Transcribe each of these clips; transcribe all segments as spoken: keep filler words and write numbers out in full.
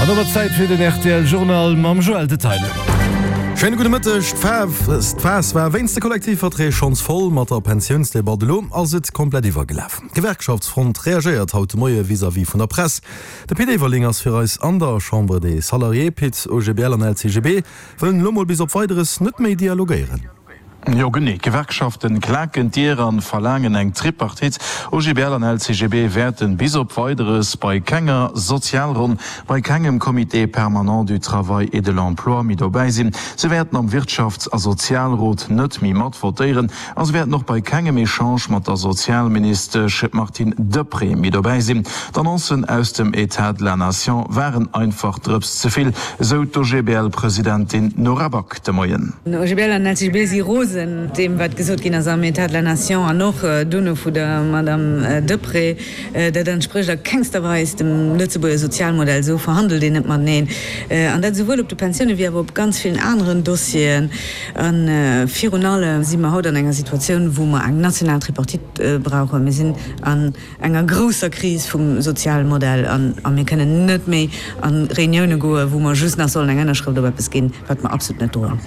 An Zeit fir den R T L-Journal mam Joel Detail. Schöne gute Mittag. Fas war wennste Kollektivvertrag schons voll mat der Pensionsdebatte lo, als het komplett iwwergelaufen. Gewerkschaftsfront reagiert haut moie vis-à-vis von der Presse. Der P D-Verlingers fir als an der Chambre des Salariés Pit O G B L an L C G B wollen Lommel bis op weiteres net méi dialogieren. Jo gene Gewerkschaften klagen Dieren verlangen eng Tripartit O G B L an L C G B werden bis op weiteres bei kenger Sozialrun bei kegem Komitee permanent du Travail et de l'Emploi mit dabeisinn. Se werden am Wirtschafts- a Sozialrot net mi mat votieren, as werden noch bei kegem Echange mat der Sozialminister Martin Depré mit dabeisinn. D'Annoncen aus dem Etat de la Nation waren einfach drüps zuviel, so O G B L-Präsidentin Nora Back de Moyen. O G B L an L C G B si Rose dem wat gesot gin am Etat la Nation an noch äh, dunne vu der Madame äh, Depré, äh, dat dann spricht der kengsterweis dem Lützeburger Sozialmodell so verhandelt den man neen. Äh, an dat sowohl op de Pensionune wie op ganz vielen anderen Dossien an äh, Fionale si haut an enger Situation, wo man eng national Tripartit äh, brauche. Wir sind an enger großer Krise vom Sozialmodell an mir können net méi an Reunionune goe, wo man just nach soll eng Schrift es gin, wat man absolut net do.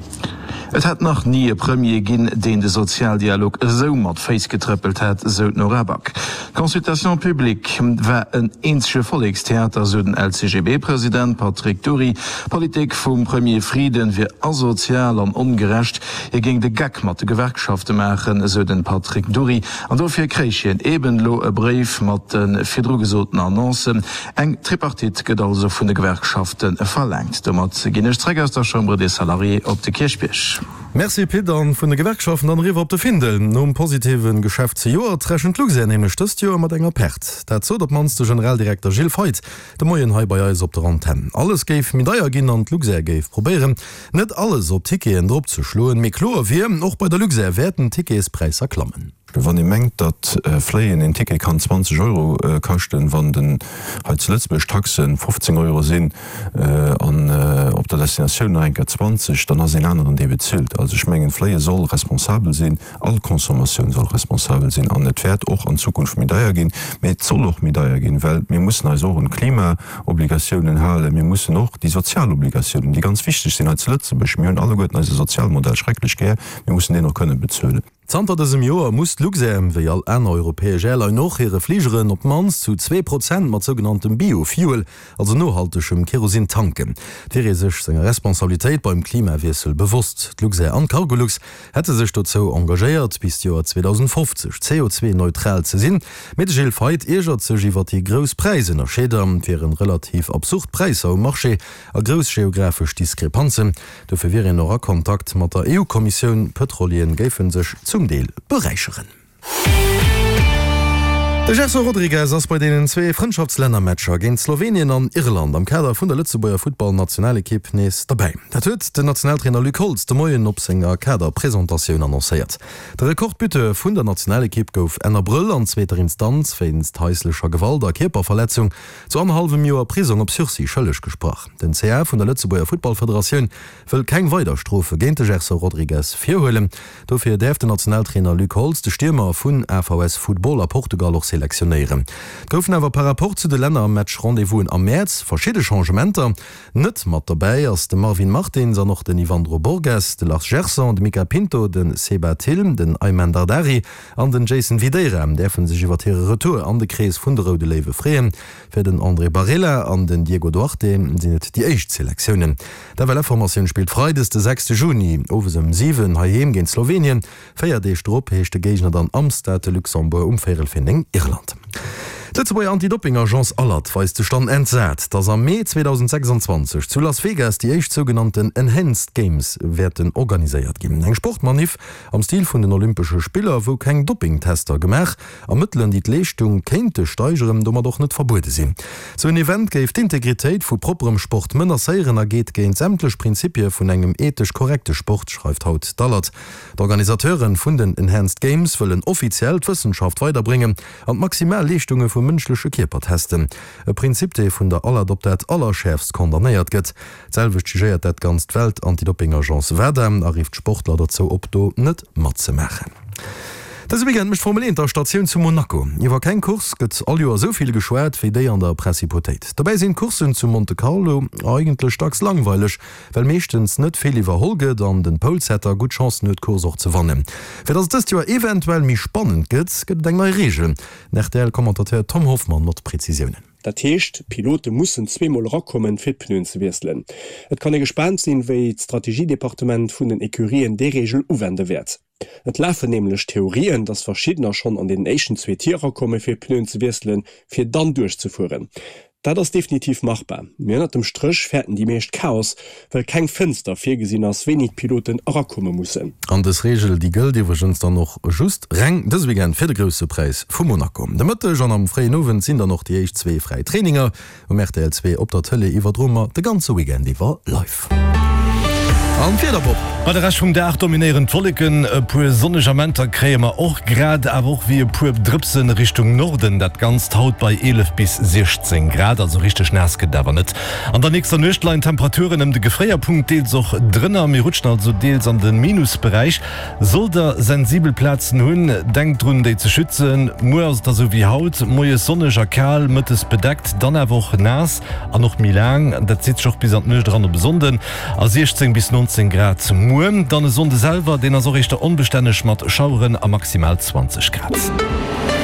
Et hat noch nie e Premier ginn, den de Sozialdialog so mat face getrüppelt hat, so Nora Back. Konsultation publik war een ensche Volkstheater, so den L C G B-Präsident Patrick Dury. Politik vum Premier Frieden wie asozial an ungerecht. Er ging de Gag mat de Gewerkschaften machen, so den Patrick Dury. An dofir krechen ebenlo e Brief mat den firdrogesoten Annoncen. Eng Tripartit gët also vun de Gewerkschaften verlangt. Da mat ginnesträger aus der Chambre des Salariés op de Kirchbech. Merci Peter vun de Gewerkschaften an Riwer op de Findel. Nom positiven Geschäftsjoer treschen Lugse nehme stöst Jo mat enger Perd. Dat zo dat mans de Generaldirektor Gilles Feit de Moien hei bei eis op der Antenne. Alles geif mit Deier ginn an Lugse geif probieren. Net alles op Tike en Dr zu schloen, mé klo wie och bei der Lugse werden Tikespreis erklammen. Wann die mengt dat äh, Fleien in Ticket kann zwanzig Euro äh, kosten, wann den als Lützburg Taxen fünfzehn Euro sind äh, an äh, op der Destination enke zwanzig, dann as in anderen die bezielt. Also schmengen Fleie soll responsabel sinn, all Konsumation soll responsabel sinn, an net Wert och an Zukunft mit Deier gin, mit zoll och mit Deier gin, weil wir müssen also auch Klimaobligationen halen, wir müssen noch die Sozialobligationen, die ganz wichtig sind als Lützburg, wir alle Gott als Sozialmodell schrecklich ge, wir müssen den noch können bezölen. Zanter desem Joer muss Luxem wie all en europäesche Länder noch ihre Fliegeren op mans zu zwei Prozent mat sogenanntem Biofuel, also nohaltegem Kerosin tanken. Der sech senger Responsabilitéit beim Klimawesel bewusst. Luxe an Cargolux hätte sich dazu engagiert bis Joar zweitausendfünfzig C O zwei neutral ze sinn, mit Gilles Feit eger sech iwwer die Grouspreise nach Schädern wären relativ absurd Preis au Marché a grousgeografisch Diskrepanzen. Dafür wäre noch Kontakt mat der E U-Kommission Petrolien géfen sech zu Deel bereicheren. De Gerson Rodriguez ass bei denen zwee Freundschaftsländermatscher géint Slowenien an Irland am Kader vun der Lützeburger Football-Nationalekipp nees dabei. Dat huet den Nationaltrainer Luc Holtz de Moien op senger Kaderpräsentatiun annoncéiert. De Rekordbütte vun der Nationalekipp gouf ennner Brüll an zweter Instanz féinst heislecher Gewalt der Kierperverletzung zu an halbem Joer Prisung op Sursi schëllech gesprach. Den C R vun der Lützeburger Footballföderatiun wëll keng Weiderstrophe géint de Gerson Rodriguez firhhullen. Dofir deft der Nationaltrainer Luc Holtz de Stürmer vun R V S Football a Portugal och selektionieren. Goufen awer par rapport zu de Länder am Match Rendezvous am März verschiedene Changementer, net mat dabei ass de Marvin Martins an noch den Ivandro Borges, de Lars Gerson, de Mika Pinto, den Seba Tilm, den Ayman Dardari an den Jason Videra, defen sich iwwer ihre Retour an de Krees vun der Rode Lewe freeen, fir den André Barella an den Diego Duarte sinnet die Echt Selektionen. Der Welleformation spielt Freides de sechste Juni, oversem sieben Haiem gen Slowenien, feier de Strop hechte Gegner dann Amstad Luxemburg umfäelfinding Irland. Letze bei Anti-Doping-Agence Allert weist de Stand entsät, dats am Mai zweitausendsechsundzwanzig zu Las Vegas die echt sogenannten Enhanced Games werden organisiert gin. Eng Sportmanif am Stil vun den Olympsche Spieler, wo keng Dopingtester gemach, ermitteln die Leistung kente steigeren, dommer doch net verbote sinn. So ein Event geft Integrität vu properem Sport mënner Seieren ergeht géint sämtlech Prinzipie vun engem ethisch korrekte Sport, schreibt haut Dallert. D'Organisateuren vun den Enhanced Games wollen offiziell Wissenschaft weiterbringen an maximal Leistungen vu mënschlesche Kierper testen. E Prinzip dei vun der allerdoptet allerschärfst kondamnéiert gëtt. Zelwegéiert dat ganz Welt Anti-Doping-Agence Wedem arrift Sportler dazu op do net mat ze machen. Das mich formuliert der Station zu Monaco. I war kein Kurs gëtt all Joer soviel geschwert wie déi an der Prinzipotéit. Dabei sind Kursen zu Monte Carlo eigentlich stacks langweilig, weil mechtens net viel überholget an den Polsetter gut Chance net Kurs auch zu wannen. Für das das Jahr eventuell mich spannend gëtt, gëtt eng neue Regel. Nach der Kommentateur Tom Hoffmann mat Präzisionen. Dat heescht, Pilote mussssen zwemal rakommen fir Pnuen ze wieselen. Et kann e gespannt sinn, wéi d Strategiedepartement vun den Ekurien de Regel uwende werd. Et läfe nämlichlech Theorien, dats verschiedener schon an den Nation zwe Tierer komme fir Pnuen ze wieselen, fir dann durchzufuhren. Da das definitiv machbar. Mir dem Strich fährten die meescht Chaos, weil kein Fenster fir gesinn ass wenig Piloten rakomme mussssen. An des Regel die Geld diewergens dann noch just reng deswegen fir de grösse Preis vu Monaco. De Mëtte schon am freien Nowen sind da noch die Eich zwei freie Traininger um R T L zwei op der Tëlle iwwer Drmmer de ganze Weekend die war live. Bei der Rechnung der acht dominieren Folliken pu sonnegamenter krämer och grad a auch wie pu Drpsen Richtung Norden dat ganz haut bei elf bis sechzehn Grad also richtig nass gedauernet. An der nächster Nöchtlein Temperaturen im de Gefréierpunkt deelt soch drinnner mir rutschen also deels an den Minusbereich soll der sensibelplatzen hunn denkt run de ze schützen Mo da so wie haut moie sonneger Kerl mit es bedeckt dann er woch nass an noch mil lang dat zit schoch bis an n dran besonden als sechzehn bis neunzehn Grad zum Muem, dann e Sonde selber, den er so richter unbeständig mat Schauren a maximal zwanzig Grad.